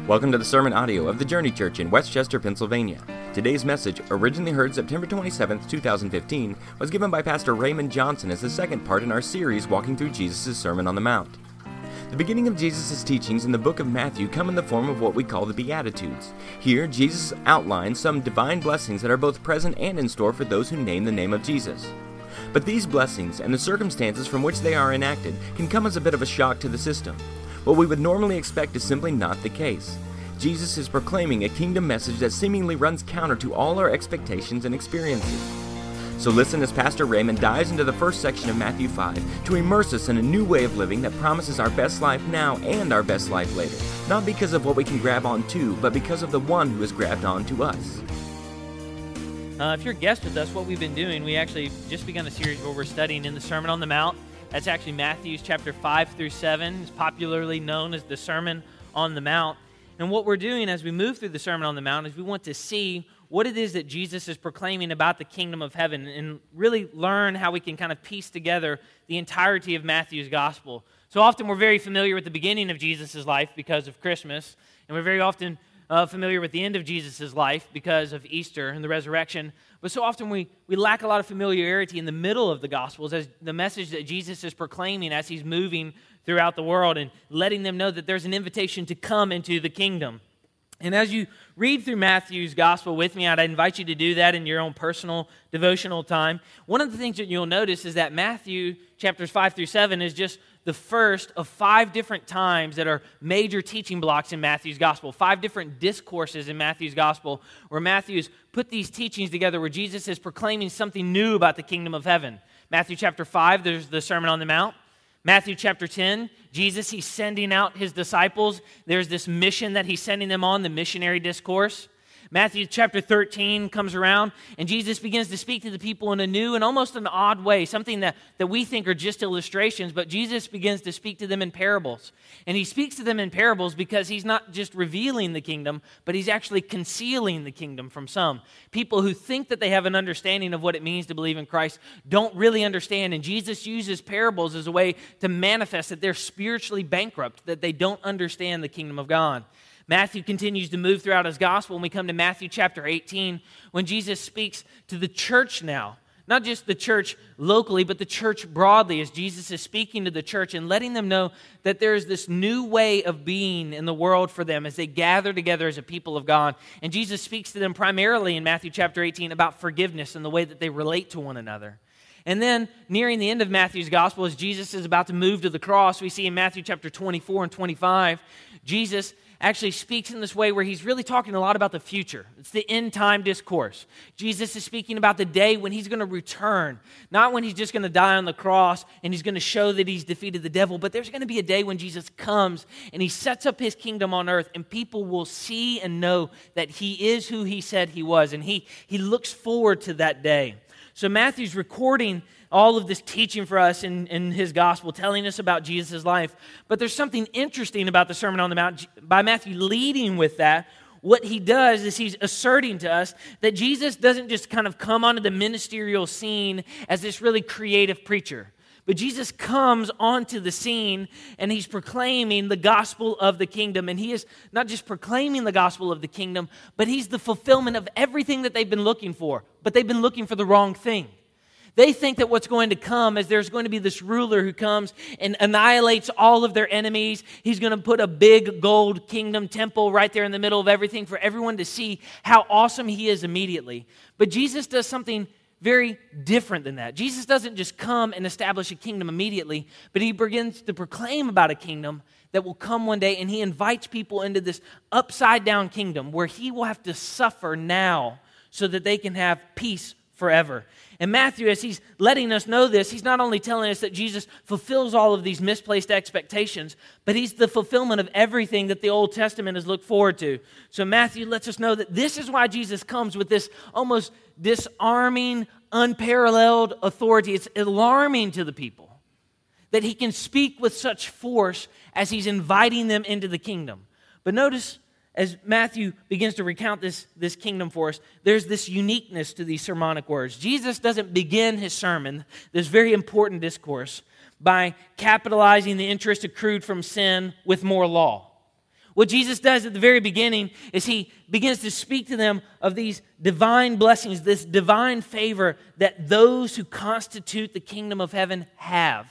Welcome to the sermon audio of the Journey Church in Westchester, Pennsylvania. Today's message, originally heard September 27, 2015, was given by Pastor Raymond Johnson as the second part in our series walking through Jesus' Sermon on the Mount. The beginning of Jesus' teachings in the book of Matthew come in the form of what we call the Beatitudes. Here, Jesus outlines some divine blessings that are both present and in store for those who name the name of Jesus. But these blessings and the circumstances from which they are enacted can come as a bit of a shock to the system. What we would normally expect is simply not the case. Jesus is proclaiming a kingdom message that seemingly runs counter to all our expectations and experiences. So listen as Pastor Raymond dives into the first section of Matthew 5 to immerse us in a new way of living that promises our best life now and our best life later, not because of what we can grab onto, but because of the one who has grabbed onto us. If you're a guest with us, what we've been doing, we actually just begun a series where we're studying in the Sermon on the Mount. That's actually Matthew chapter 5 through 7. It's popularly known as the Sermon on the Mount. And what we're doing as we move through the Sermon on the Mount is we want to see what it is that Jesus is proclaiming about the kingdom of heaven and really learn how we can kind of piece together the entirety of Matthew's gospel. So often we're very familiar with the beginning of Jesus' life because of Christmas, and we're very often familiar with the end of Jesus' life because of Easter and the resurrection. But so often we lack a lot of familiarity in the middle of the Gospels as the message that Jesus is proclaiming as he's moving throughout the world and letting them know that there's an invitation to come into the kingdom. And as you read through Matthew's Gospel with me, I'd invite you to do that in your own personal devotional time. One of the things that you'll notice is that Matthew chapters 5 through 7 is just the first of 5 different times that are major teaching blocks in Matthew's Gospel, 5 different discourses in Matthew's Gospel where Matthew's put these teachings together where Jesus is proclaiming something new about the kingdom of heaven. Matthew chapter 5, there's the Sermon on the Mount. Matthew chapter 10, Jesus, he's sending out his disciples. There's this mission that he's sending them on, the missionary discourse. Matthew chapter 13 comes around, and Jesus begins to speak to the people in a new and almost an odd way, something that we think are just illustrations, but Jesus begins to speak to them in parables. And he speaks to them in parables because he's not just revealing the kingdom, but he's actually concealing the kingdom from some. People who think that they have an understanding of what it means to believe in Christ don't really understand, and Jesus uses parables as a way to manifest that they're spiritually bankrupt, that they don't understand the kingdom of God. Matthew continues to move throughout his gospel, and we come to Matthew chapter 18 when Jesus speaks to the church now. Not just the church locally, but the church broadly, as Jesus is speaking to the church and letting them know that there is this new way of being in the world for them as they gather together as a people of God. And Jesus speaks to them primarily in Matthew chapter 18 about forgiveness and the way that they relate to one another. And then, nearing the end of Matthew's gospel, as Jesus is about to move to the cross, we see in Matthew chapter 24 and 25, Jesus actually speaks in this way where he's really talking a lot about the future. It's the end time discourse. Jesus is speaking about the day when he's going to return, not when he's just going to die on the cross and he's going to show that he's defeated the devil, but there's going to be a day when Jesus comes and he sets up his kingdom on earth and people will see and know that he is who he said he was, and he looks forward to that day. So Matthew's recording all of this teaching for us in his gospel, telling us about Jesus' life. But there's something interesting about the Sermon on the Mount. By Matthew leading with that, what he does is he's asserting to us that Jesus doesn't just kind of come onto the ministerial scene as this really creative preacher. But Jesus comes onto the scene and he's proclaiming the gospel of the kingdom. And he is not just proclaiming the gospel of the kingdom, but he's the fulfillment of everything that they've been looking for. But they've been looking for the wrong thing. They think that what's going to come is there's going to be this ruler who comes and annihilates all of their enemies. He's going to put a big gold kingdom temple right there in the middle of everything for everyone to see how awesome he is immediately. But Jesus does something very different than that. Jesus doesn't just come and establish a kingdom immediately, but he begins to proclaim about a kingdom that will come one day, and he invites people into this upside-down kingdom where he will have to suffer now so that they can have peace forever. And Matthew, as he's letting us know this, he's not only telling us that Jesus fulfills all of these misplaced expectations, but he's the fulfillment of everything that the Old Testament has looked forward to. So Matthew lets us know that this is why Jesus comes with this almost disarming, unparalleled authority. It's alarming to the people that he can speak with such force as he's inviting them into the kingdom. But notice, as Matthew begins to recount this kingdom for us, there's this uniqueness to these sermonic words. Jesus doesn't begin his sermon, this very important discourse, by capitalizing the interest accrued from sin with more law. What Jesus does at the very beginning is he begins to speak to them of these divine blessings, this divine favor that those who constitute the kingdom of heaven have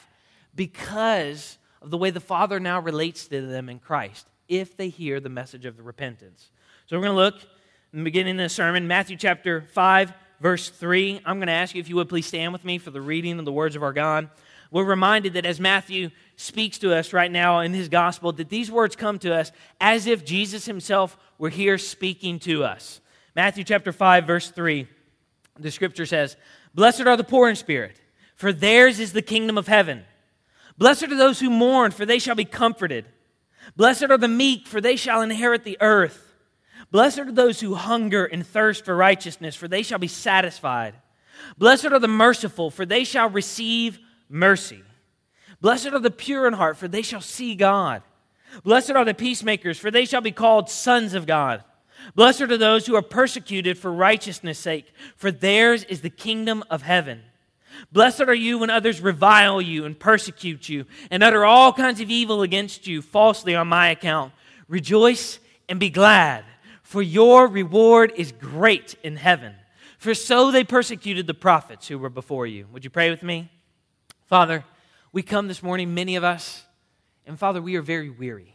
because of the way the Father now relates to them in Christ, if they hear the message of the repentance. So we're going to look in the beginning of the sermon, Matthew chapter 5, verse 3. I'm going to ask you if you would please stand with me for the reading of the words of our God. We're reminded that as Matthew speaks to us right now in his gospel, that these words come to us as if Jesus himself were here speaking to us. Matthew chapter 5, verse 3, the scripture says, "Blessed are the poor in spirit, for theirs is the kingdom of heaven. Blessed are those who mourn, for they shall be comforted. Blessed are the meek, for they shall inherit the earth. Blessed are those who hunger and thirst for righteousness, for they shall be satisfied. Blessed are the merciful, for they shall receive mercy. Blessed are the pure in heart, for they shall see God. Blessed are the peacemakers, for they shall be called sons of God. Blessed are those who are persecuted for righteousness' sake, for theirs is the kingdom of heaven. Blessed are you when others revile you and persecute you and utter all kinds of evil against you falsely on my account. Rejoice and be glad, for your reward is great in heaven. For so they persecuted the prophets who were before you." Would you pray with me? Father, we come this morning, many of us, and Father, we are very weary.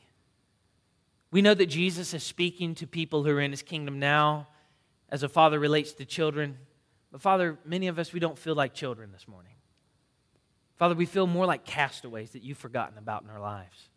We know that Jesus is speaking to people who are in his kingdom now as a father relates to children. But Father, many of us, we don't feel like children this morning. Father, we feel more like castaways that you've forgotten about in our lives.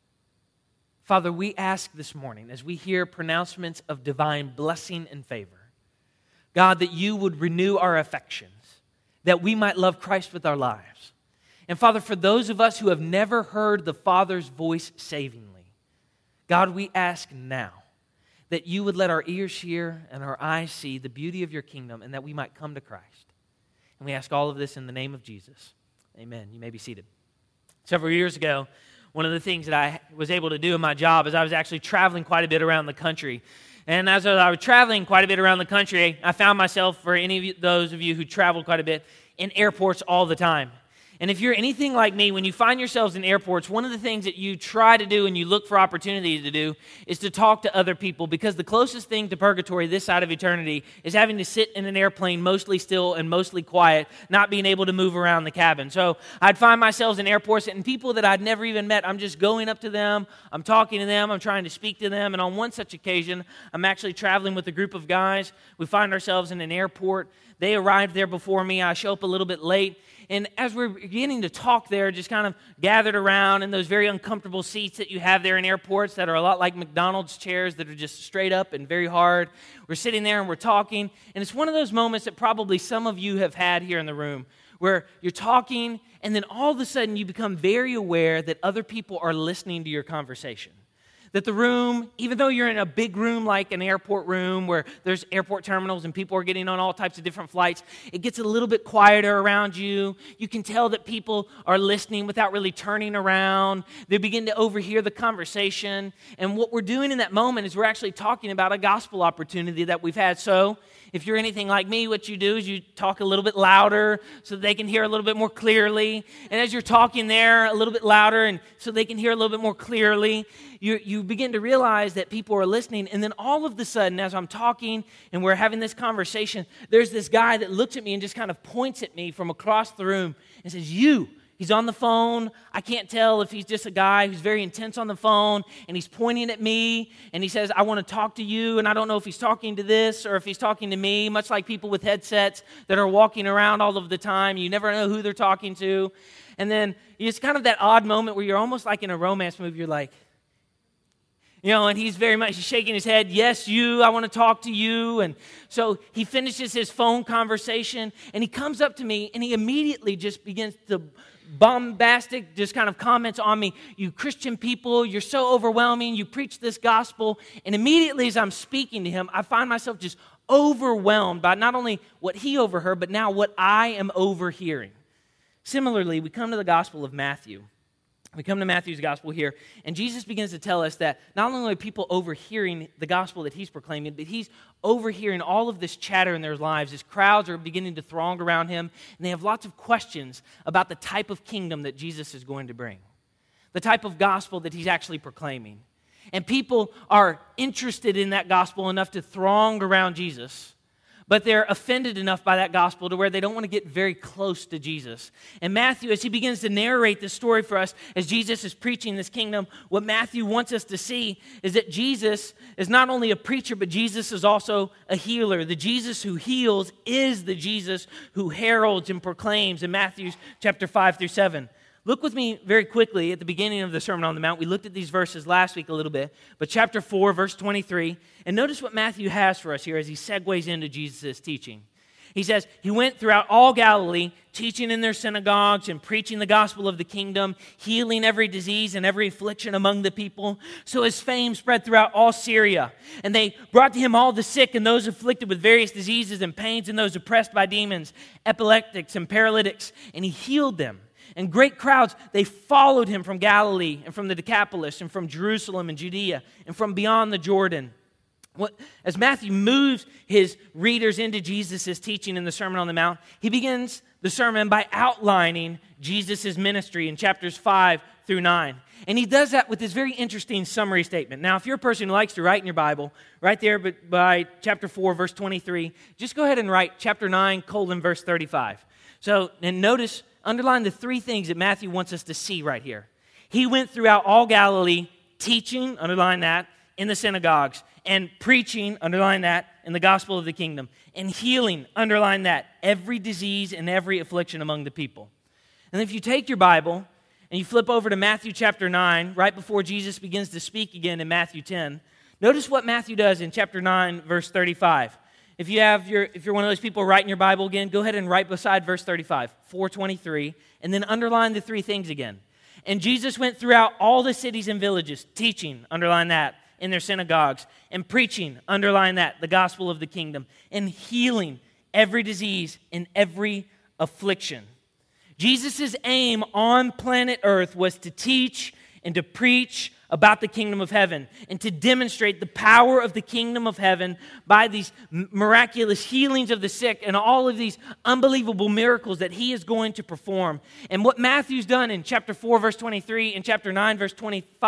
Father, we ask this morning, as we hear pronouncements of divine blessing and favor, God, that you would renew our affections, that we might love Christ with our lives. And Father, for those of us who have never heard the Father's voice savingly, God, we ask now that you would let our ears hear and our eyes see the beauty of your kingdom and that we might come to Christ. And we ask all of this in the name of Jesus. Amen. You may be seated. Several years ago, one of the things that I was able to do in my job is I was actually traveling quite a bit around the country. And as I was traveling quite a bit around the country, I found myself, for any of those of you who traveled quite a bit, in airports all the time. And if you're anything like me, when you find yourselves in airports, one of the things that you try to do and you look for opportunities to do is to talk to other people, because the closest thing to purgatory this side of eternity is having to sit in an airplane mostly still and mostly quiet, not being able to move around the cabin. So I'd find myself in airports and people that I'd never even met, I'm just going up to them, I'm talking to them, I'm trying to speak to them. And on one such occasion, I'm actually traveling with a group of guys. We find ourselves in an airport. They arrived there before me. I show up a little bit late. And as we're beginning to talk there, just kind of gathered around in those very uncomfortable seats that you have there in airports that are a lot like McDonald's chairs that are just straight up and very hard. We're sitting there and we're talking. And it's one of those moments that probably some of you have had here in the room where you're talking and then all of a sudden you become very aware that other people are listening to your conversation. That the room, even though you're in a big room like an airport room where there's airport terminals and people are getting on all types of different flights, it gets a little bit quieter around you. You can tell that people are listening without really turning around. They begin to overhear the conversation. And what we're doing in that moment is we're actually talking about a gospel opportunity that we've had. So if you're anything like me, what you do is you talk a little bit louder so they can hear a little bit more clearly. And as you're talking there a little bit louder and so they can hear a little bit more clearly, you begin to realize that people are listening. And then all of a sudden, as I'm talking and we're having this conversation, there's this guy that looks at me and just kind of points at me from across the room and says, "You." He's on the phone. I can't tell if he's just a guy who's very intense on the phone, and he's pointing at me, and he says, "I want to talk to you," and I don't know if he's talking to this or if he's talking to me, much like people with headsets that are walking around all of the time. You never know who they're talking to. And then it's kind of that odd moment where you're almost like in a romance movie. You're like, and he's very much shaking his head, "Yes, you, I want to talk to you." And so he finishes his phone conversation, and he comes up to me, and he immediately just begins to bombastic just kind of comments on me. "You Christian people, you're so overwhelming. You preach this gospel." And immediately as I'm speaking to him, I find myself just overwhelmed by not only what he overheard, but now what I am overhearing. Similarly, we come to the Gospel of Matthew. We come to Matthew's gospel here, and Jesus begins to tell us that not only are people overhearing the gospel that he's proclaiming, but he's overhearing all of this chatter in their lives. His crowds are beginning to throng around him, and they have lots of questions about the type of kingdom that Jesus is going to bring, the type of gospel that he's actually proclaiming. And people are interested in that gospel enough to throng around Jesus, but they're offended enough by that gospel to where they don't want to get very close to Jesus. And Matthew, as he begins to narrate this story for us, as Jesus is preaching this kingdom, what Matthew wants us to see is that Jesus is not only a preacher, but Jesus is also a healer. The Jesus who heals is the Jesus who heralds and proclaims in Matthew chapter 5 through 7. Look with me very quickly at the beginning of the Sermon on the Mount. We looked at these verses last week a little bit, but chapter 4, verse 23, and notice what Matthew has for us here as he segues into Jesus' teaching. He says, he went throughout all Galilee, teaching in their synagogues and preaching the gospel of the kingdom, healing every disease and every affliction among the people. So his fame spread throughout all Syria. And they brought to him all the sick and those afflicted with various diseases and pains and those oppressed by demons, epileptics and paralytics, and he healed them. And great crowds, they followed him from Galilee and from the Decapolis and from Jerusalem and Judea and from beyond the Jordan. As Matthew moves his readers into Jesus' teaching in the Sermon on the Mount, he begins the sermon by outlining Jesus' ministry in chapters 5 through 9. And he does that with this very interesting summary statement. Now, if you're a person who likes to write in your Bible, right there by chapter 4, verse 23, just go ahead and write chapter 9, verse 35. So, and notice, underline the three things that Matthew wants us to see right here. He went throughout all Galilee, teaching, underline that, in the synagogues, and preaching, underline that, in the gospel of the kingdom, and healing, underline that, every disease and every affliction among the people. And if you take your Bible and you flip over to Matthew chapter 9, right before Jesus begins to speak again in Matthew 10, notice what Matthew does in chapter 9, verse 35. If you're one of those people writing your Bible again, go ahead and write beside verse 35, 4:23, and then underline the three things again. And Jesus went throughout all the cities and villages, teaching, underline that, in their synagogues, and preaching, underline that, the gospel of the kingdom, and healing every disease and every affliction. Jesus' aim on planet Earth was to teach and to preach about the kingdom of heaven and to demonstrate the power of the kingdom of heaven by these miraculous healings of the sick and all of these unbelievable miracles that he is going to perform. And what Matthew's done in chapter 4, verse 23 and chapter 9, verse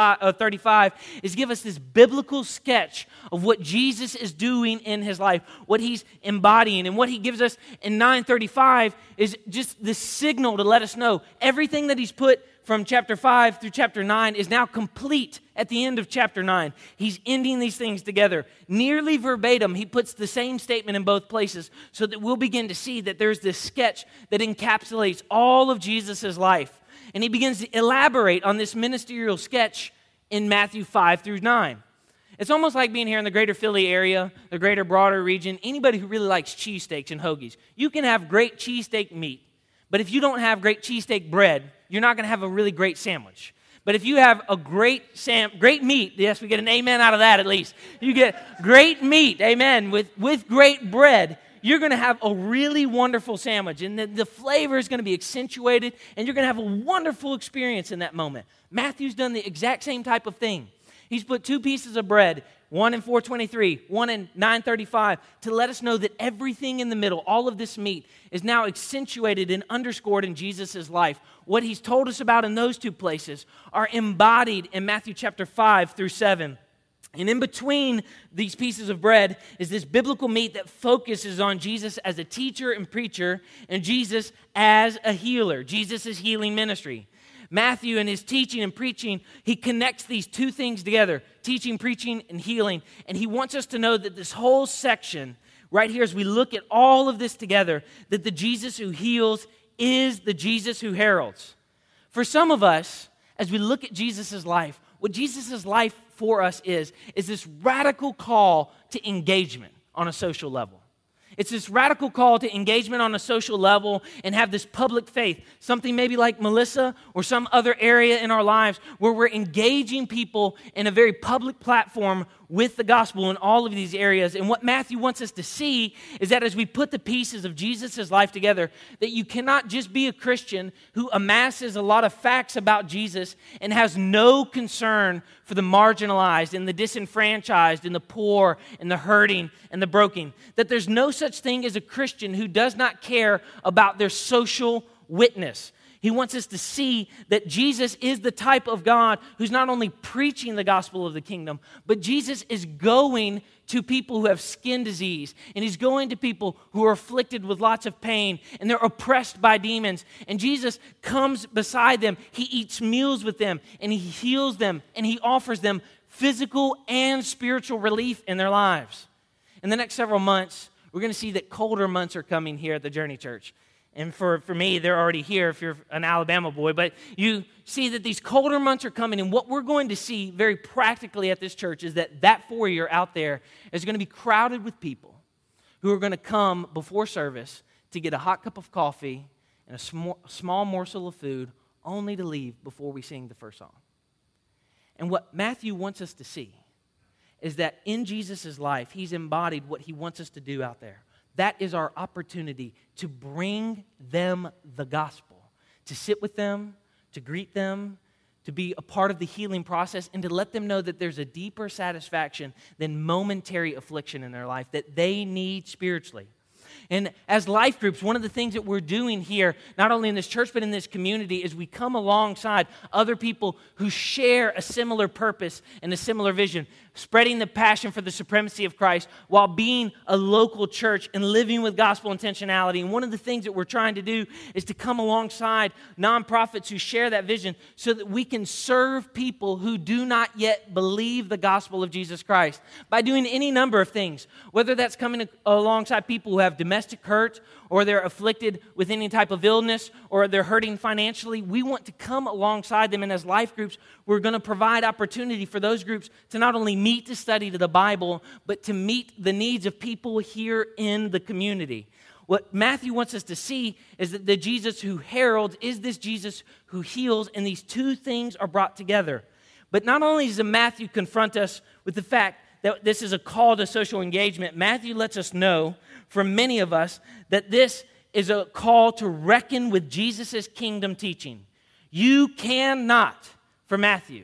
35 is give us this biblical sketch of what Jesus is doing in his life, what he's embodying. And what he gives us in 9:35 is just the signal to let us know everything that he's put from chapter 5 through chapter 9 is now complete at the end of chapter 9. He's ending these things together. Nearly verbatim, he puts the same statement in both places so that we'll begin to see that there's this sketch that encapsulates all of Jesus' life. And he begins to elaborate on this ministerial sketch in Matthew 5 through 9. It's almost like being here in the greater Philly area, the greater broader region. Anybody who really likes cheesesteaks and hoagies, you can have great cheesesteak meat. But if you don't have great cheesesteak bread, you're not going to have a really great sandwich. But if you have a great meat, yes, we get an amen out of that at least. You get great meat, amen, with great bread, you're going to have a really wonderful sandwich. And the flavor is going to be accentuated, and you're going to have a wonderful experience in that moment. Matthew's done the exact same type of thing. He's put two pieces of bread, one in 4:23, one in 9:35, to let us know that everything in the middle, all of this meat, is now accentuated and underscored in Jesus' life. What he's told us about in those two places are embodied in Matthew chapter 5 through 7. And in between these pieces of bread is this biblical meat that focuses on Jesus as a teacher and preacher and Jesus as a healer, Jesus' healing ministry. Matthew, in his teaching and preaching, he connects these two things together, teaching, preaching, and healing. And he wants us to know that this whole section right here, as we look at all of this together, that the Jesus who heals is the Jesus who heralds. For some of us, as we look at Jesus' life, what Jesus' life for us is this radical call to engagement on a social level. It's this radical call to engagement on a social level and have this public faith, something maybe like Melissa or some other area in our lives where we're engaging people in a very public platform with the gospel in all of these areas. And what Matthew wants us to see is that as we put the pieces of Jesus' life together, that you cannot just be a Christian who amasses a lot of facts about Jesus and has no concern for the marginalized and the disenfranchised and the poor and the hurting and the broken. That there's no such thing as a Christian who does not care about their social witness. He wants us to see that Jesus is the type of God who's not only preaching the gospel of the kingdom, but Jesus is going to people who have skin disease, and he's going to people who are afflicted with lots of pain, and they're oppressed by demons. And Jesus comes beside them. He eats meals with them, and he heals them, and he offers them physical and spiritual relief in their lives. In the next several months, we're going to see that colder months are coming here at the Journey Church. And for me, they're already here if you're an Alabama boy. But you see that these colder months are coming. And what we're going to see very practically at this church is that foyer out there is going to be crowded with people who are going to come before service to get a hot cup of coffee and a small morsel of food, only to leave before we sing the first song. And what Matthew wants us to see is that in Jesus' life, he's embodied what he wants us to do out there. That is our opportunity to bring them the gospel, to sit with them, to greet them, to be a part of the healing process, and to let them know that there's a deeper satisfaction than momentary affliction in their life that they need spiritually. And as life groups, one of the things that we're doing here, not only in this church but in this community, is we come alongside other people who share a similar purpose and a similar vision, spreading the passion for the supremacy of Christ while being a local church and living with gospel intentionality. And one of the things that we're trying to do is to come alongside nonprofits who share that vision so that we can serve people who do not yet believe the gospel of Jesus Christ by doing any number of things, whether that's coming alongside people who have domestic hurt, or they're afflicted with any type of illness, or they're hurting financially. We want to come alongside them, and as life groups, we're going to provide opportunity for those groups to not only meet to study the Bible, but to meet the needs of people here in the community. What Matthew wants us to see is that the Jesus who heralds is this Jesus who heals, and these two things are brought together. But not only does Matthew confront us with the fact that this is a call to social engagement, Matthew lets us know, for many of us, that this is a call to reckon with Jesus' kingdom teaching. You cannot, for Matthew,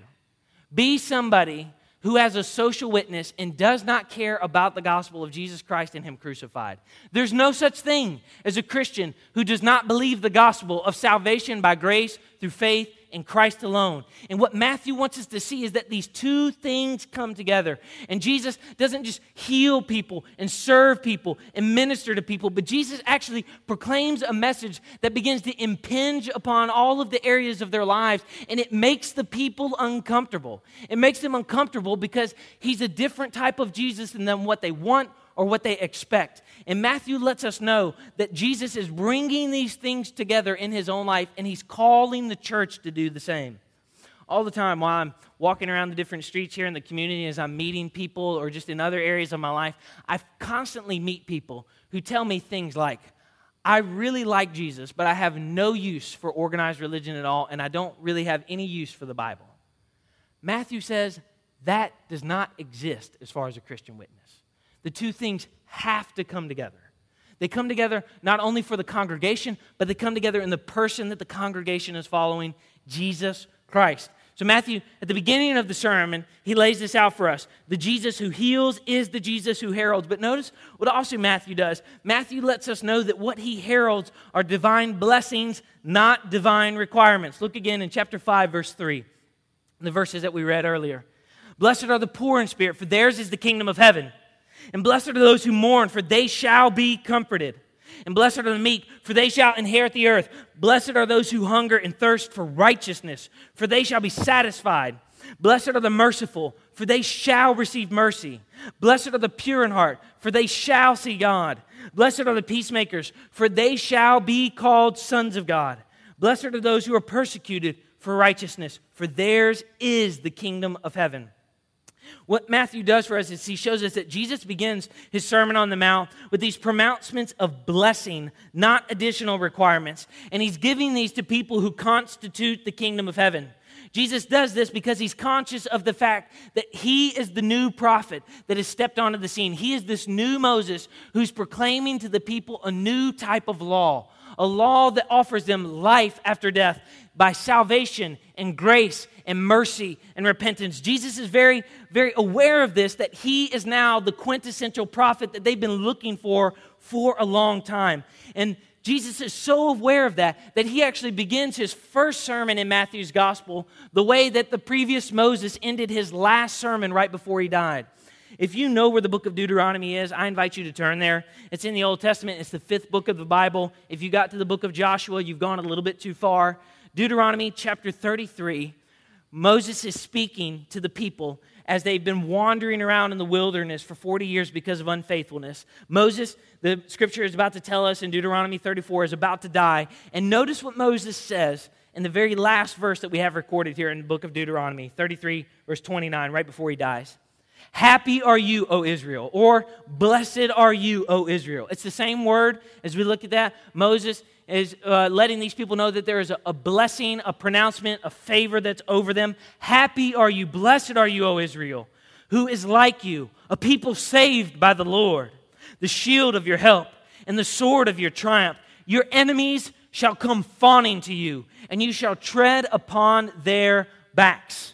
be somebody who has a social witness and does not care about the gospel of Jesus Christ and Him crucified. There's no such thing as a Christian who does not believe the gospel of salvation by grace through faith in Christ alone. And what Matthew wants us to see is that these two things come together. And Jesus doesn't just heal people and serve people and minister to people, but Jesus actually proclaims a message that begins to impinge upon all of the areas of their lives, and it makes the people uncomfortable. It makes them uncomfortable because He's a different type of Jesus than what they want or what they expect. And Matthew lets us know that Jesus is bringing these things together in His own life, and He's calling the church to do the same. All the time while I'm walking around the different streets here in the community, as I'm meeting people or just in other areas of my life, I constantly meet people who tell me things like, I really like Jesus, but I have no use for organized religion at all, and I don't really have any use for the Bible. Matthew says that does not exist as far as a Christian witness. The two things have to come together. They come together not only for the congregation, but they come together in the person that the congregation is following, Jesus Christ. So Matthew, at the beginning of the sermon, he lays this out for us. The Jesus who heals is the Jesus who heralds. But notice what also Matthew does. Matthew lets us know that what he heralds are divine blessings, not divine requirements. Look again in chapter 5, verse 3, the verses that we read earlier. Blessed are the poor in spirit, for theirs is the kingdom of heaven. And blessed are those who mourn, for they shall be comforted. And blessed are the meek, for they shall inherit the earth. Blessed are those who hunger and thirst for righteousness, for they shall be satisfied. Blessed are the merciful, for they shall receive mercy. Blessed are the pure in heart, for they shall see God. Blessed are the peacemakers, for they shall be called sons of God. Blessed are those who are persecuted for righteousness, for theirs is the kingdom of heaven. What Matthew does for us is he shows us that Jesus begins his Sermon on the Mount with these pronouncements of blessing, not additional requirements. And he's giving these to people who constitute the kingdom of heaven. Jesus does this because he's conscious of the fact that he is the new prophet that has stepped onto the scene. He is this new Moses who's proclaiming to the people a new type of law, a law that offers them life after death by salvation and grace and mercy and repentance. Jesus is very, very aware of this, that he is now the quintessential prophet that they've been looking for a long time. And Jesus is so aware of that he actually begins his first sermon in Matthew's gospel the way that the previous Moses ended his last sermon right before he died. If you know where the book of Deuteronomy is, I invite you to turn there. It's in the Old Testament. It's the 5th book of the Bible. If you got to the book of Joshua, you've gone a little bit too far. Deuteronomy chapter 33, Moses is speaking to the people as they've been wandering around in the wilderness for 40 years because of unfaithfulness. Moses, the scripture is about to tell us in Deuteronomy 34, is about to die. And notice what Moses says in the very last verse that we have recorded here in the book of Deuteronomy, 33, verse 29, right before he dies. Happy are you, O Israel, or blessed are you, O Israel. It's the same word as we look at that. Moses is letting these people know that there is a blessing, a pronouncement, a favor that's over them. Happy are you, blessed are you, O Israel, who is like you, a people saved by the Lord, the shield of your help and the sword of your triumph. Your enemies shall come fawning to you, and you shall tread upon their backs.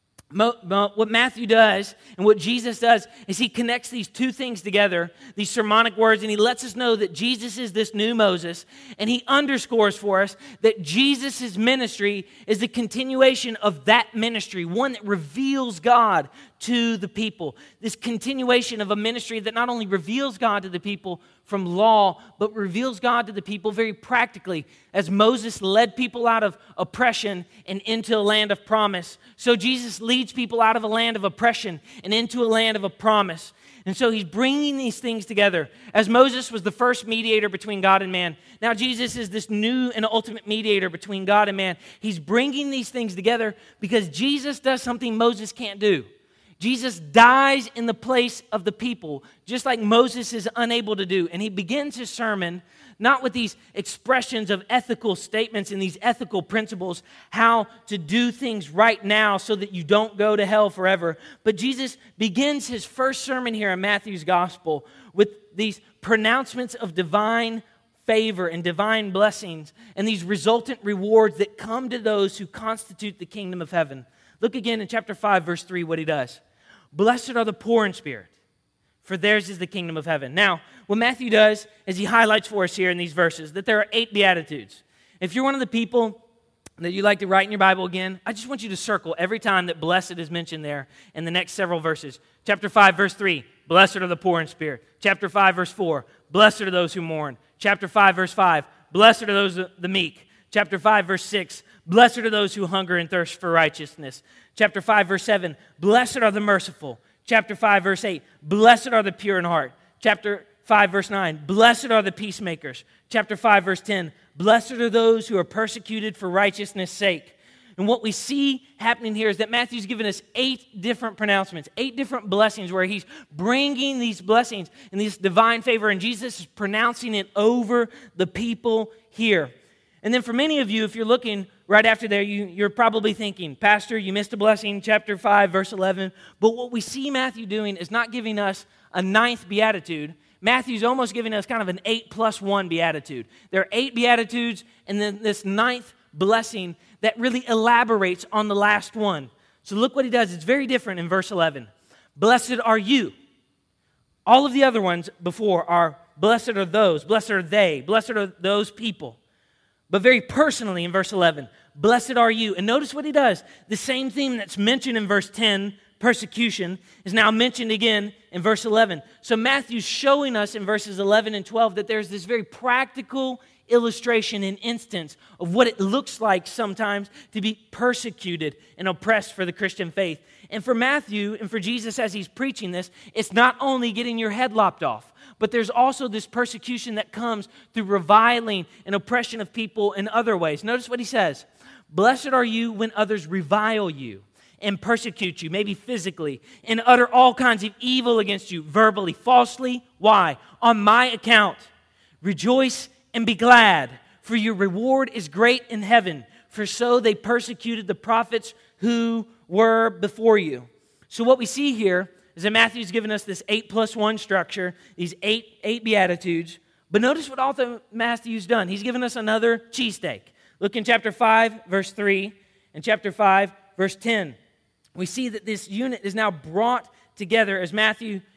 What Matthew does and what Jesus does is he connects these two things together, these sermonic words, and he lets us know that Jesus is this new Moses, and he underscores for us that Jesus' ministry is a continuation of that ministry, one that reveals God to the people. This continuation of a ministry that not only reveals God to the people from law, but reveals God to the people very practically. As Moses led people out of oppression and into a land of promise, so Jesus leads people out of a land of oppression and into a land of a promise. And so he's bringing these things together. As Moses was the first mediator between God and man, now Jesus is this new and ultimate mediator between God and man. He's bringing these things together because Jesus does something Moses can't do. Jesus dies in the place of the people, just like Moses is unable to do. And he begins his sermon not with these expressions of ethical statements and these ethical principles, how to do things right now so that you don't go to hell forever. But Jesus begins his first sermon here in Matthew's gospel with these pronouncements of divine favor and divine blessings and these resultant rewards that come to those who constitute the kingdom of heaven. Look again in chapter 5, verse 3, what he does. Blessed are the poor in spirit, for theirs is the kingdom of heaven. Now, what Matthew does is he highlights for us here in these verses that there are 8 Beatitudes. If you're one of the people that you like to write in your Bible again, I just want you to circle every time that blessed is mentioned there in the next several verses. Chapter 5, verse 3, blessed are the poor in spirit. Chapter 5, verse 4, blessed are those who mourn. Chapter 5, verse 5, blessed are those the meek. Chapter 5, verse 6, blessed are those who hunger and thirst for righteousness. Chapter 5, verse 7, blessed are the merciful. Chapter 5, verse 8, blessed are the pure in heart. Chapter 5, verse 9, blessed are the peacemakers. Chapter 5, verse 10, blessed are those who are persecuted for righteousness' sake. And what we see happening here is that Matthew's given us 8 different pronouncements, 8 different blessings where he's bringing these blessings and this divine favor, and Jesus is pronouncing it over the people here. And then for many of you, if you're looking right after there, you're probably thinking, Pastor, you missed a blessing, chapter 5, verse 11. But what we see Matthew doing is not giving us a 9th beatitude. Matthew's almost giving us kind of an 8+1 beatitude. There are 8 beatitudes and then this 9th blessing that really elaborates on the last one. So look what he does. It's very different in verse 11. Blessed are you. All of the other ones before are blessed are those, blessed are they, blessed are those people. But very personally in verse 11, blessed are you. And notice what he does. The same theme that's mentioned in verse 10, persecution, is now mentioned again in verse 11. So Matthew's showing us in verses 11 and 12 that there's this very practical illustration and instance of what it looks like sometimes to be persecuted and oppressed for the Christian faith. And for Matthew and for Jesus as he's preaching this, it's not only getting your head lopped off, but there's also this persecution that comes through reviling and oppression of people in other ways. Notice what he says. Blessed are you when others revile you and persecute you, maybe physically, and utter all kinds of evil against you, verbally, falsely. Why? On my account. Rejoice and be glad, for your reward is great in heaven, for so they persecuted the prophets who were before you. So what we see here is that Matthew's given us this 8+1 structure, these eight Beatitudes. But notice what author Matthew's done. He's given us another cheesesteak. Look in chapter 5, verse 3, and chapter 5, verse 10. We see that this unit is now brought together as Matthew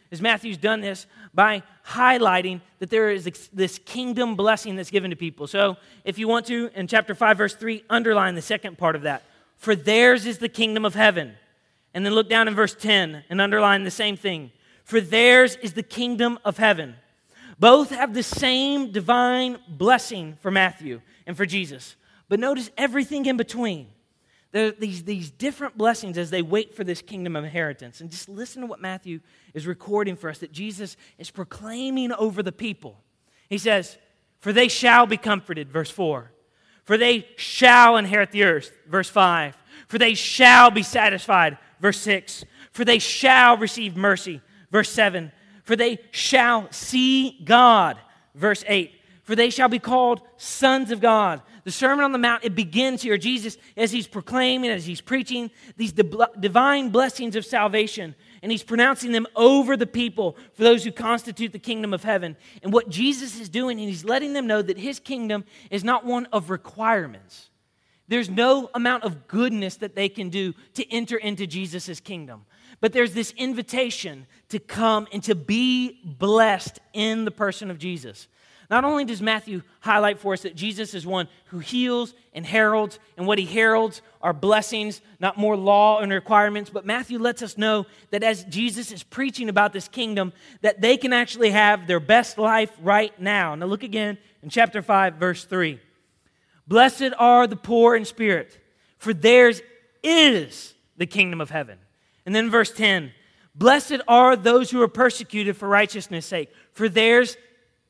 is Matthew's done this by highlighting that there is this kingdom blessing that's given to people. So if you want to, in chapter 5, verse 3, underline the second part of that. For theirs is the kingdom of heaven. And then look down in verse 10 and underline the same thing. For theirs is the kingdom of heaven. Both have the same divine blessing for Matthew and for Jesus. But notice everything in between. There are these different blessings as they wait for this kingdom of inheritance. And just listen to what Matthew is recording for us, that Jesus is proclaiming over the people. He says, for they shall be comforted, verse 4. For they shall inherit the earth, verse 5. For they shall be satisfied, verse 6. For they shall receive mercy, verse 7. For they shall see God, verse 8. For they shall be called sons of God. The Sermon on the Mount, it begins here. Jesus, as he's proclaiming, as he's preaching these divine blessings of salvation, and he's pronouncing them over the people for those who constitute the kingdom of heaven. And what Jesus is doing, and he's letting them know that his kingdom is not one of requirements. There's no amount of goodness that they can do to enter into Jesus' kingdom. But there's this invitation to come and to be blessed in the person of Jesus. Not only does Matthew highlight for us that Jesus is one who heals and heralds, and what he heralds are blessings, not more law and requirements, but Matthew lets us know that as Jesus is preaching about this kingdom, that they can actually have their best life right now. Now look again in chapter 5, verse 3. Blessed are the poor in spirit, for theirs is the kingdom of heaven. And then verse 10, blessed are those who are persecuted for righteousness' sake, for theirs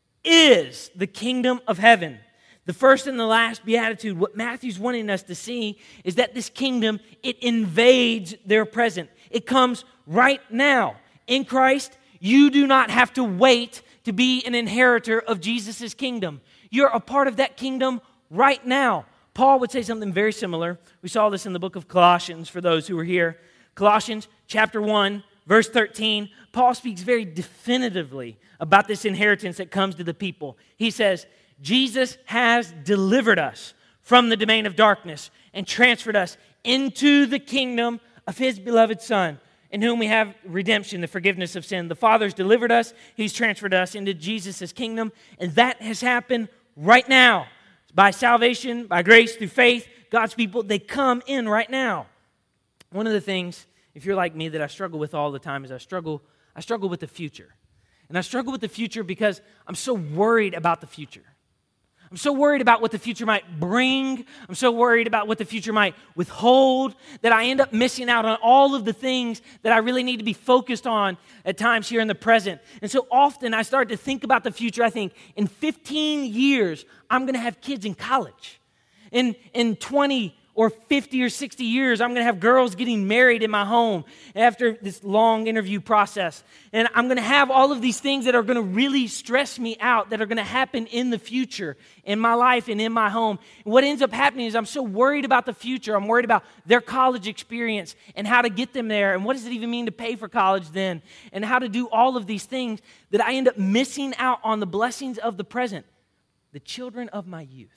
is the kingdom of heaven. The first and the last beatitude, what Matthew's wanting us to see is that this kingdom, it invades their present. It comes right now. In Christ, you do not have to wait to be an inheritor of Jesus' kingdom. You're a part of that kingdom right now. Paul would say something very similar. We saw this in the book of Colossians for those who were here. Colossians chapter 1, verse 13, Paul speaks very definitively about this inheritance that comes to the people. He says, Jesus has delivered us from the domain of darkness and transferred us into the kingdom of his beloved Son, in whom we have redemption, the forgiveness of sin. The Father's delivered us. He's transferred us into Jesus' kingdom, and that has happened right now. By salvation, by grace, through faith, God's people, they come in right now. One of the things, if you're like me, that I struggle with all the time is I struggle with the future. And I struggle with the future because I'm so worried about the future. I'm so worried about what the future might bring. I'm so worried about what the future might withhold that I end up missing out on all of the things that I really need to be focused on at times here in the present. And so often I start to think about the future. I think in 15 years, I'm going to have kids in college. In 20 or 50 or 60 years, I'm going to have girls getting married in my home after this long interview process. And I'm going to have all of these things that are going to really stress me out, that are going to happen in the future, in my life and in my home. And what ends up happening is I'm so worried about the future. I'm worried about their college experience and how to get them there. And what does it even mean to pay for college then? And how to do all of these things that I end up missing out on the blessings of the present, the children of my youth.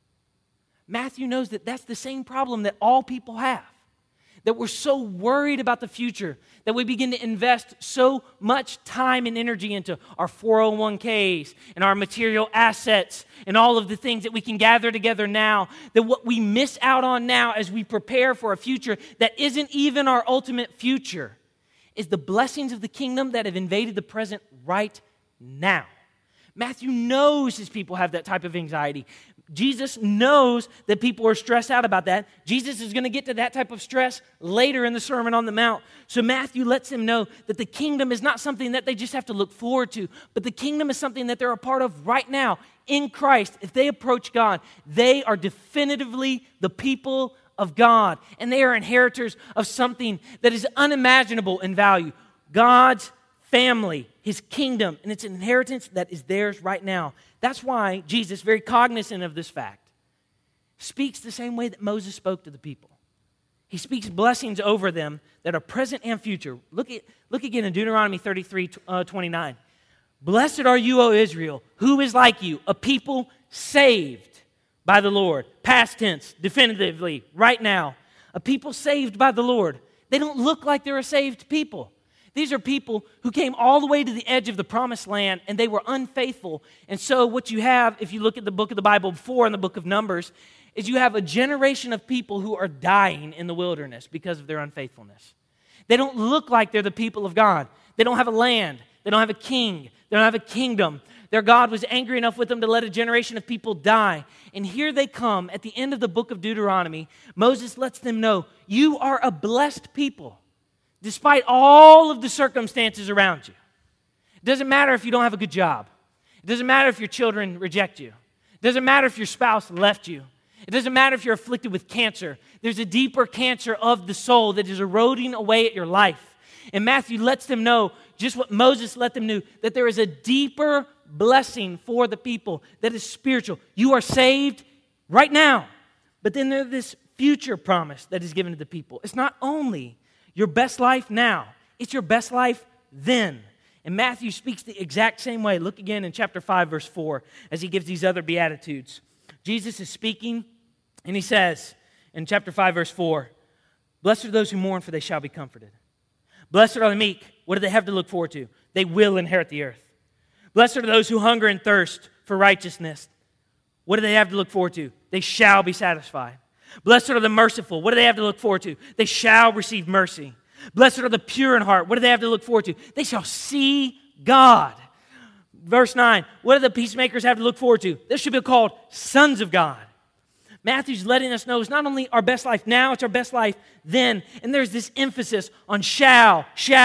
Matthew knows that that's the same problem that all people have, that we're so worried about the future that we begin to invest so much time and energy into our 401ks and our material assets and all of the things that we can gather together now, that what we miss out on now as we prepare for a future that isn't even our ultimate future is the blessings of the kingdom that have invaded the present right now. Matthew knows his people have that type of anxiety. Jesus knows that people are stressed out about that. Jesus is going to get to that type of stress later in the Sermon on the Mount. So Matthew lets them know that the kingdom is not something that they just have to look forward to, but the kingdom is something that they're a part of right now in Christ. If they approach God, they are definitively the people of God, and they are inheritors of something that is unimaginable in value. God's family, his kingdom, and it's an inheritance that is theirs right now. That's why Jesus, very cognizant of this fact, speaks the same way that Moses spoke to the people. He speaks blessings over them that are present and future. Look again in Deuteronomy 33:29. Blessed are you, O Israel, who is like you, a people saved by the Lord. Past tense, definitively, right now. A people saved by the Lord. They don't look like they're a saved people. These are people who came all the way to the edge of the promised land, and they were unfaithful. And so what you have, if you look at the book of the Bible before in the book of Numbers, is you have a generation of people who are dying in the wilderness because of their unfaithfulness. They don't look like they're the people of God. They don't have a land. They don't have a king. They don't have a kingdom. Their God was angry enough with them to let a generation of people die. And here they come at the end of the book of Deuteronomy. Moses lets them know, you are a blessed people, despite all of the circumstances around you. It doesn't matter if you don't have a good job. It doesn't matter if your children reject you. It doesn't matter if your spouse left you. It doesn't matter if you're afflicted with cancer. There's a deeper cancer of the soul that is eroding away at your life. And Matthew lets them know just what Moses let them know, that there is a deeper blessing for the people that is spiritual. You are saved right now. But then there's this future promise that is given to the people. It's not only your best life now, it's your best life then. And Matthew speaks the exact same way. Look again in chapter 5, verse 4, as he gives these other Beatitudes. Jesus is speaking, and he says in chapter 5, verse 4, blessed are those who mourn, for they shall be comforted. Blessed are the meek. What do they have to look forward to? They will inherit the earth. Blessed are those who hunger and thirst for righteousness. What do they have to look forward to? They shall be satisfied. Blessed are the merciful. What do they have to look forward to? They shall receive mercy. Blessed are the pure in heart. What do they have to look forward to? They shall see God. Verse 9, what do the peacemakers have to look forward to? They should be called sons of God. Matthew's letting us know it's not only our best life now, it's our best life then. And there's this emphasis on shall.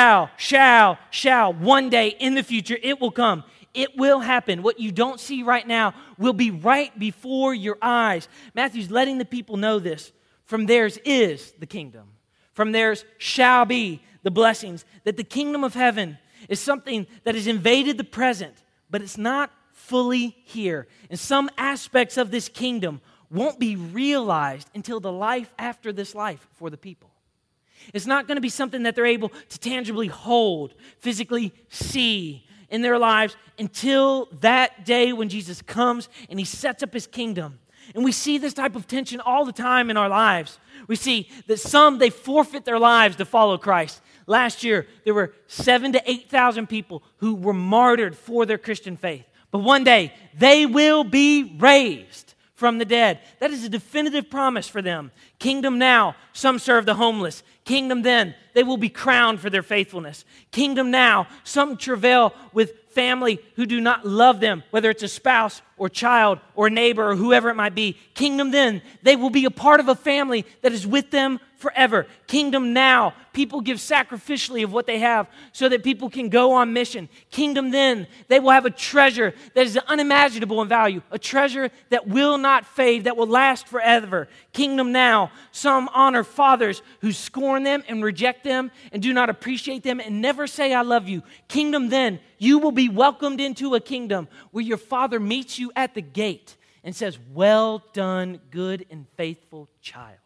One day in the future, it will come. It will happen. What you don't see right now will be right before your eyes. Matthew's letting the people know this. From theirs is the kingdom. From theirs shall be the blessings. That the kingdom of heaven is something that has invaded the present, but it's not fully here. And some aspects of this kingdom won't be realized until the life after this life for the people. It's not going to be something that they're able to tangibly hold, physically see in their lives until that day when Jesus comes and he sets up his kingdom. And we see this type of tension all the time in our lives. We see that some, they forfeit their lives to follow Christ. Last year, there were 7,000 to 8,000 people who were martyred for their Christian faith. But one day, they will be raised from the dead. That is a definitive promise for them. Kingdom now, some serve the homeless. Kingdom then, they will be crowned for their faithfulness. Kingdom now, some travail with family who do not love them, whether it's a spouse or child or neighbor or whoever it might be. Kingdom then, they will be a part of a family that is with them forever. Kingdom now, people give sacrificially of what they have so that people can go on mission. Kingdom then, they will have a treasure that is unimaginable in value, a treasure that will not fade, that will last forever. Kingdom now, some honor fathers who scorn them and reject them and do not appreciate them and never say, I love you. Kingdom then, you will be welcomed into a kingdom where your father meets you at the gate and says, well done, good and faithful child.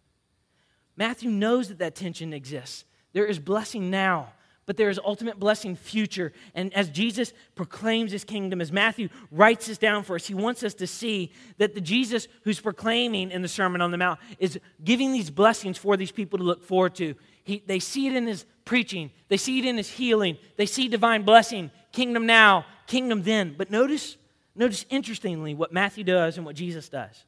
Matthew knows that tension exists. There is blessing now, but there is ultimate blessing future. And as Jesus proclaims his kingdom, as Matthew writes this down for us, he wants us to see that the Jesus who's proclaiming in the Sermon on the Mount is giving these blessings for these people to look forward to. They see it in his preaching. They see it in his healing. They see divine blessing, kingdom now, kingdom then. But notice interestingly what Matthew does and what Jesus does.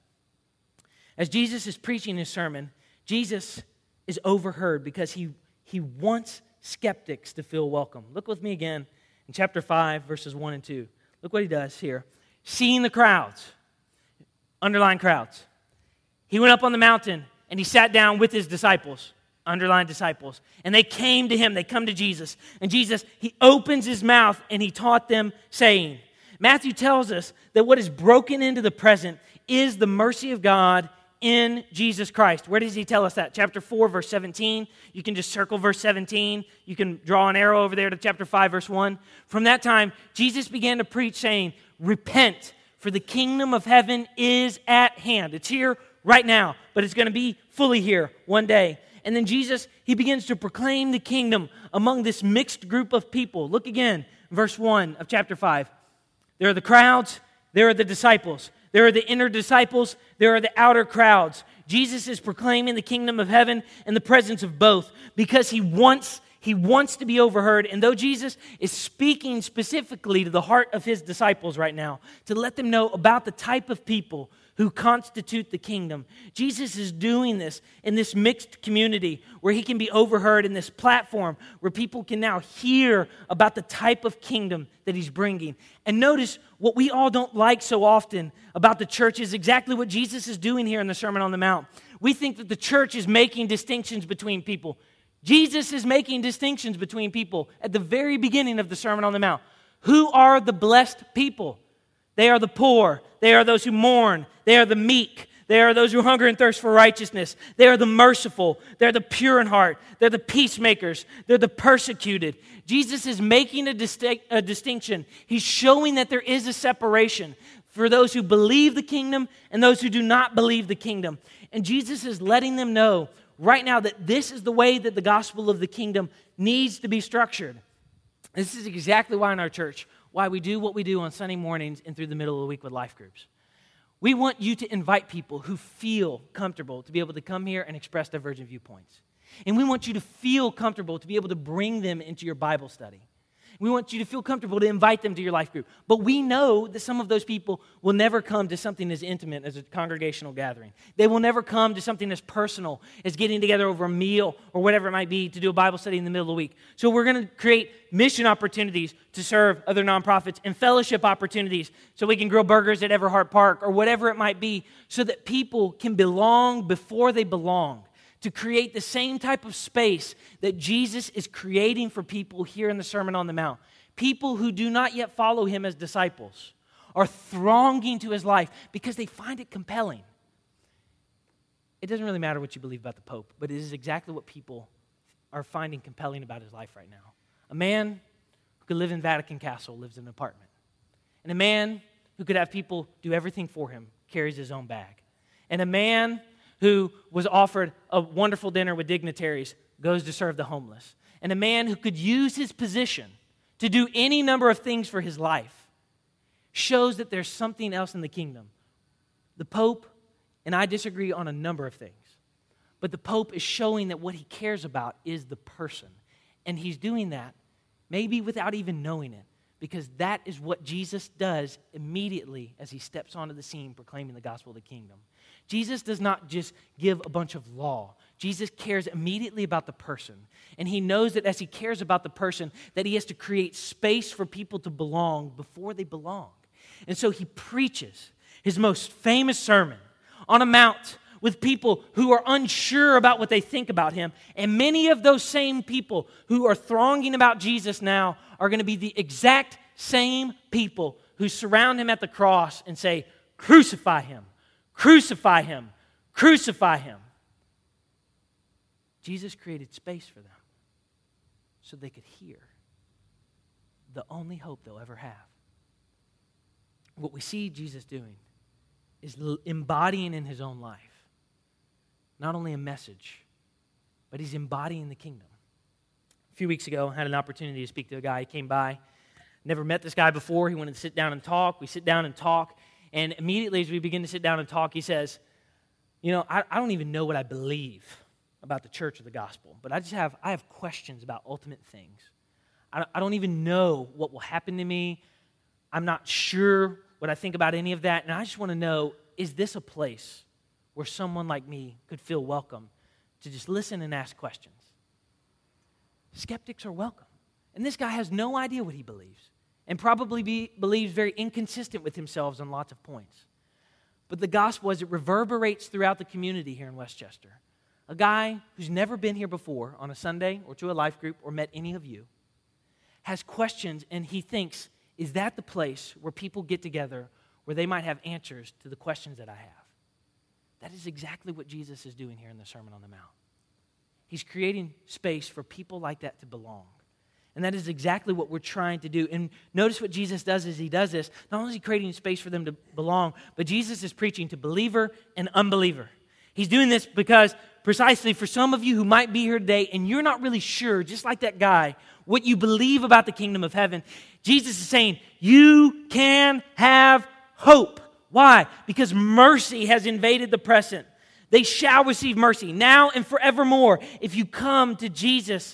As Jesus is preaching his sermon, Jesus is overheard because he wants skeptics to feel welcome. Look with me again in chapter 5, verses 1 and 2. Look what he does here. Seeing the crowds, underline crowds. He went up on the mountain and he sat down with his disciples, underline disciples. And they came to him, they come to Jesus. And Jesus, he opens his mouth and he taught them saying, Matthew tells us that what is broken into the present is the mercy of God in Jesus Christ. Where does he tell us that? Chapter 4, verse 17. You can just circle verse 17. You can draw an arrow over there to chapter 5, verse 1. From that time, Jesus began to preach saying, repent, for the kingdom of heaven is at hand. It's here right now, but it's going to be fully here one day. And then Jesus, he begins to proclaim the kingdom among this mixed group of people. Look again, verse 1 of chapter 5. There are the crowds, there are the disciples. There are the inner disciples, there are the outer crowds. Jesus is proclaiming the kingdom of heaven in the presence of both because he wants He wants to be overheard. And though Jesus is speaking specifically to the heart of his disciples right now to let them know about the type of people who constitute the kingdom, Jesus is doing this in this mixed community where he can be overheard in this platform where people can now hear about the type of kingdom that he's bringing. And notice what we all don't like so often about the church is exactly what Jesus is doing here in the Sermon on the Mount. We think that the church is making distinctions between people. Jesus is making distinctions between people at the very beginning of the Sermon on the Mount. Who are the blessed people? They are the poor. They are those who mourn. They are the meek. They are those who hunger and thirst for righteousness. They are the merciful. They're the pure in heart. They're the peacemakers. They're the persecuted. Jesus is making a distinction. He's showing that there is a separation for those who believe the kingdom and those who do not believe the kingdom. And Jesus is letting them know right now that this is the way that the gospel of the kingdom needs to be structured. This is exactly why in our church, why we do what we do on Sunday mornings and through the middle of the week with life groups. We want you to invite people who feel comfortable to be able to come here and express divergent viewpoints. And we want you to feel comfortable to be able to bring them into your Bible study. We want you to feel comfortable to invite them to your life group. But we know that some of those people will never come to something as intimate as a congregational gathering. They will never come to something as personal as getting together over a meal or whatever it might be to do a Bible study in the middle of the week. So we're going to create mission opportunities to serve other nonprofits and fellowship opportunities so we can grill burgers at Everhart Park or whatever it might be so that people can belong before they belong, to create the same type of space that Jesus is creating for people here in the Sermon on the Mount. People who do not yet follow him as disciples are thronging to his life because they find it compelling. It doesn't really matter what you believe about the Pope, but it is exactly what people are finding compelling about his life right now. A man who could live in Vatican Castle lives in an apartment. And a man who could have people do everything for him carries his own bag. And a man who was offered a wonderful dinner with dignitaries goes to serve the homeless. And a man who could use his position to do any number of things for his life shows that there's something else in the kingdom. The Pope and I disagree on a number of things, but the Pope is showing that what he cares about is the person. And he's doing that maybe without even knowing it, because that is what Jesus does immediately as he steps onto the scene proclaiming the gospel of the kingdom. Jesus does not just give a bunch of law. Jesus cares immediately about the person. And he knows that as he cares about the person, that he has to create space for people to belong before they belong. And so he preaches his most famous sermon on a mount with people who are unsure about what they think about him. And many of those same people who are thronging about Jesus now are going to be the exact same people who surround him at the cross and say, "Crucify him. Crucify him. Crucify him." Jesus created space for them so they could hear the only hope they'll ever have. What we see Jesus doing is embodying in his own life not only a message, but he's embodying the kingdom. A few weeks ago, I had an opportunity to speak to a guy. He came by. Never met this guy before. He wanted to sit down and talk. We sit down and talk. And immediately as we begin to sit down and talk, he says, I don't even know what I believe about the church or the gospel, but I have questions about ultimate things. I don't even know what will happen to me. I'm not sure what I think about any of that. And I just want to know, is this a place where someone like me could feel welcome to just listen and ask questions? Skeptics are welcome. And this guy has no idea what he believes and probably believes very inconsistent with himself on lots of points. But the gospel, as it reverberates throughout the community here in Westchester, a guy who's never been here before on a Sunday or to a life group or met any of you, has questions, and he thinks, is that the place where people get together where they might have answers to the questions that I have? That is exactly what Jesus is doing here in the Sermon on the Mount. He's creating space for people like that to belong. And that is exactly what we're trying to do. And notice what Jesus does as he does this. Not only is he creating space for them to belong, but Jesus is preaching to believer and unbeliever. He's doing this because precisely for some of you who might be here today and you're not really sure, just like that guy, what you believe about the kingdom of heaven, Jesus is saying, you can have hope. Why? Because mercy has invaded the present. They shall receive mercy now and forevermore if you come to Jesus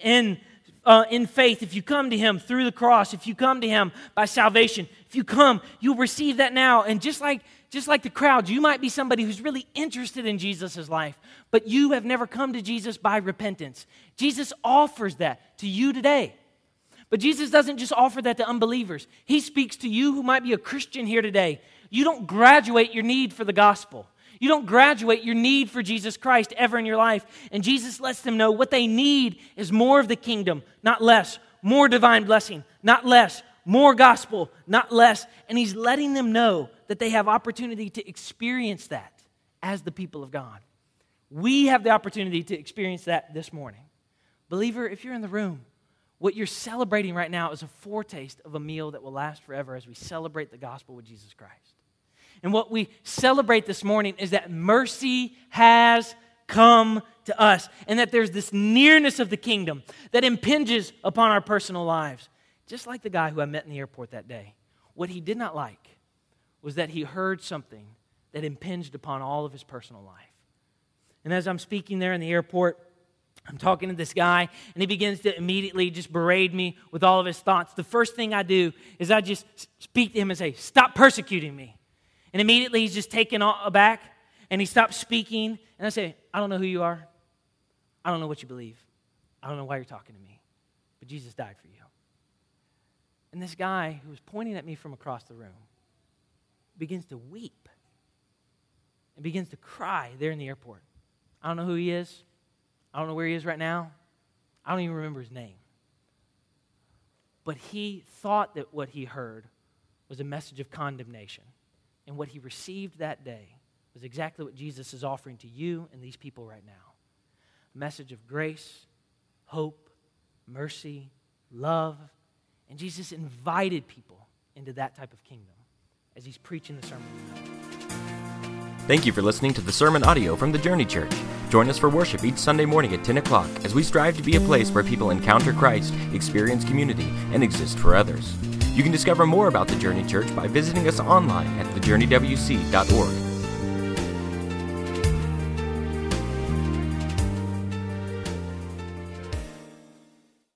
in faith, if you come to Him through the cross, if you come to Him by salvation, if you come, you'll receive that now. And just like the crowd, you might be somebody who's really interested in Jesus' life, but you have never come to Jesus by repentance. Jesus offers that to you today. But Jesus doesn't just offer that to unbelievers. He speaks to you who might be a Christian here today. You don't graduate your need for the gospel. You don't graduate your need for Jesus Christ ever in your life. And Jesus lets them know what they need is more of the kingdom, not less. More divine blessing, not less. More gospel, not less. And He's letting them know that they have opportunity to experience that as the people of God. We have the opportunity to experience that this morning. Believer, if you're in the room, what you're celebrating right now is a foretaste of a meal that will last forever as we celebrate the gospel with Jesus Christ. And what we celebrate this morning is that mercy has come to us, and that there's this nearness of the kingdom that impinges upon our personal lives. Just like the guy who I met in the airport that day. What he did not like was that he heard something that impinged upon all of his personal life. And as I'm speaking there in the airport, I'm talking to this guy, and he begins to immediately just berate me with all of his thoughts. The first thing I do is I just speak to him and say, "Stop persecuting me." And immediately he's just taken aback, and he stops speaking. And I say, "I don't know who you are. I don't know what you believe. I don't know why you're talking to me. But Jesus died for you." And this guy who was pointing at me from across the room begins to weep and begins to cry there in the airport. I don't know who he is. I don't know where he is right now. I don't even remember his name. But he thought that what he heard was a message of condemnation. And what he received that day was exactly what Jesus is offering to you and these people right now. A message of grace, hope, mercy, love. And Jesus invited people into that type of kingdom as He's preaching the Sermon on the Mount. Thank you for listening to the sermon audio from the Journey Church. Join us for worship each Sunday morning at 10 o'clock as we strive to be a place where people encounter Christ, experience community, and exist for others. You can discover more about the Journey Church by visiting us online at thejourneywc.org.